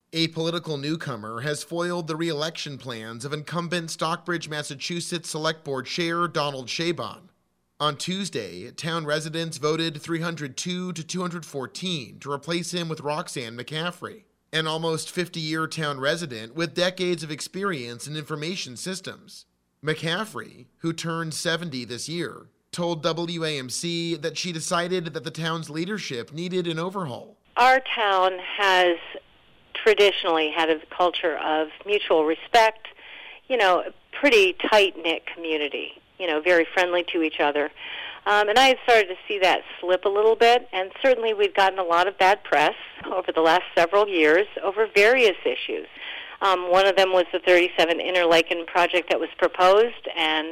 A political newcomer has foiled the re-election plans of incumbent Stockbridge, Massachusetts Select Board Chair Donald Shaban. On Tuesday, town residents voted 302 to 214 to replace him with Roxanne McCaffrey, an almost 50-year town resident with decades of experience in information systems. McCaffrey, who turned 70 this year, told WAMC that she decided that the town's leadership needed an overhaul. Our town has traditionally had a culture of mutual respect, a pretty tight-knit community, very friendly to each other. And I had started to see that slip a little bit, and certainly we've gotten a lot of bad press over the last several years over various issues. One of them was the 37 Interlaken project that was proposed, and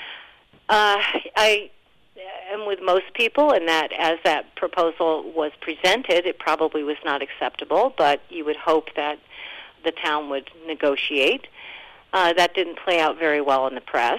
I am with most people in that as that proposal was presented, it probably was not acceptable, but you would hope that the town would negotiate. That didn't play out very well in the press.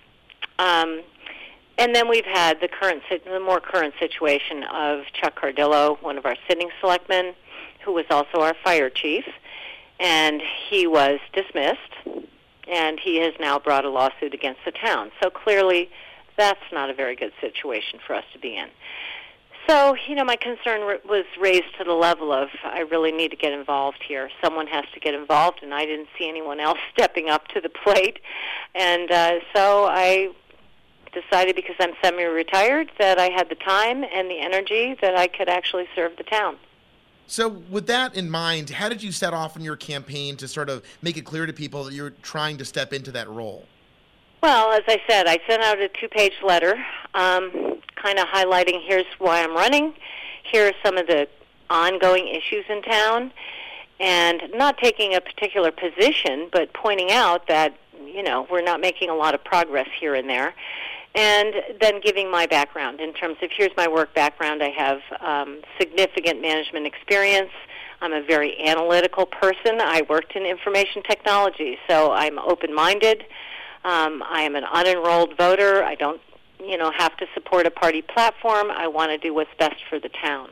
And then we've had the more current situation of Chuck Cardillo, one of our sitting selectmen, who was also our fire chief, and he was dismissed, and he has now brought a lawsuit against the town. So clearly, that's not a very good situation for us to be in. So, my concern was raised to the level of, I really need to get involved here. Someone has to get involved, and I didn't see anyone else stepping up to the plate. And so I decided, because I'm semi-retired, that I had the time and the energy that I could actually serve the town. So with that in mind, how did you set off in your campaign to sort of make it clear to people that you're trying to step into that role? Well, as I said, I sent out a 2-page letter kind of highlighting here's why I'm running, here are some of the ongoing issues in town, and not taking a particular position, but pointing out that, we're not making a lot of progress here and there. And then giving my background in terms of here's my work background. I have significant management experience. I'm a very analytical person. I worked in information technology, so I'm open-minded. I am an unenrolled voter. I don't, have to support a party platform. I want to do what's best for the town.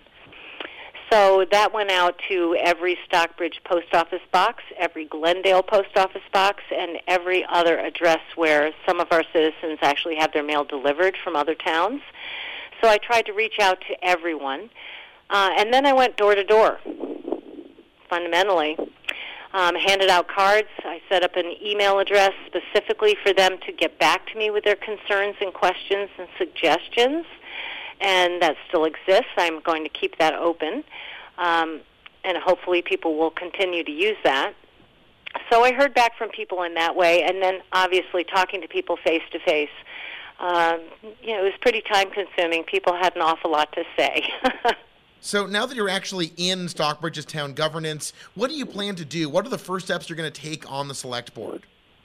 So that went out to every Stockbridge post office box, every Glendale post office box, and every other address where some of our citizens actually have their mail delivered from other towns. So I tried to reach out to everyone. And then I went door to door, fundamentally. Handed out cards. I set up an email address specifically for them to get back to me with their concerns and questions and suggestions. And that still exists. I'm going to keep that open. And hhopefully people will continue to use that. So I heard back from people in that way, and then obviously talking to people face-to-face. It was pretty time-consuming. People had an awful lot to say. So now that you're actually in Stockbridge's town governance, what do you plan to do? What are the first steps you're going to take on the select board?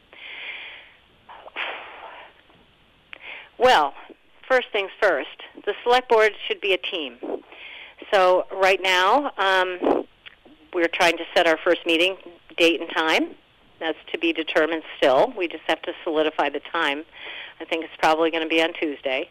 Well, first things first, the select board should be a team. So right now, we're trying to set our first meeting date and time. That's to be determined still. We just have to solidify the time. I think it's probably going to be on Tuesday.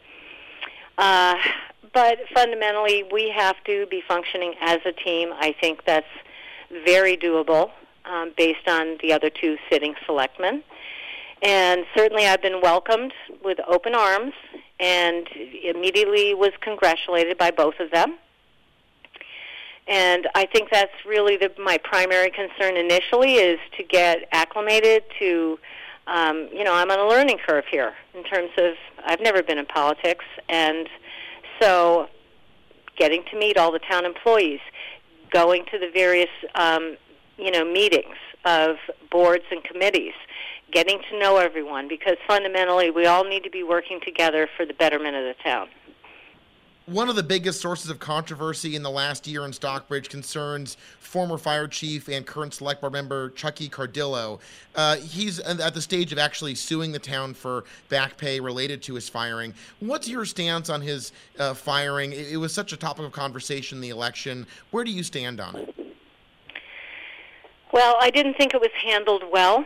But fundamentally, we have to be functioning as a team. I think that's very doable based on the other 2 sitting selectmen. And certainly I've been welcomed with open arms and immediately was congratulated by both of them. And I think that's really my primary concern initially, is to get acclimated to, I'm on a learning curve here in terms of I've never been in politics, and so getting to meet all the town employees, going to the various, meetings of boards and committees, getting to know everyone, because fundamentally we all need to be working together for the betterment of the town. One of the biggest sources of controversy in the last year in Stockbridge concerns former fire chief and current select board member Chucky Cardillo. He's at the stage of actually suing the town for back pay related to his firing. What's your stance on his firing? It was such a topic of conversation in the election. Where do you stand on it? Well, I didn't think it was handled well.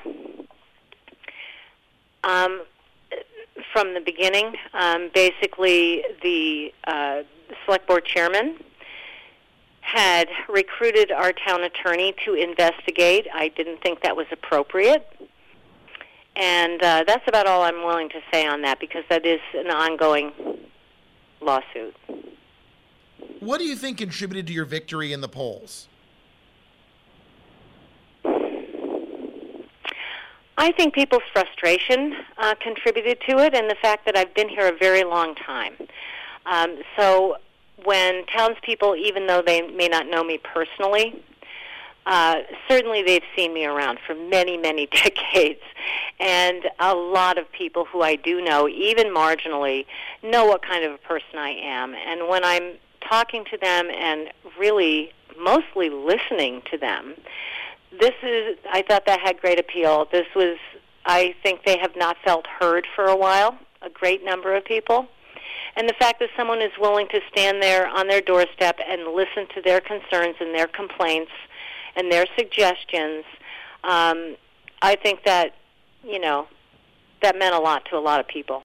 From the beginning, basically the select board chairman had recruited our town attorney to investigate. I didn't think that was appropriate. And that's about all I'm willing to say on that, because that is an ongoing lawsuit. What do you think contributed to your victory in the polls? I think people's frustration contributed to it, and the fact that I've been here a very long time. So when townspeople, even though they may not know me personally, certainly they've seen me around for many, many decades. And a lot of people who I do know, even marginally, know what kind of a person I am. And when I'm talking to them and really mostly listening to them, I thought that had great appeal. I think they have not felt heard for a while, a great number of people. And the fact that someone is willing to stand there on their doorstep and listen to their concerns and their complaints and their suggestions, I think that, that meant a lot to a lot of people.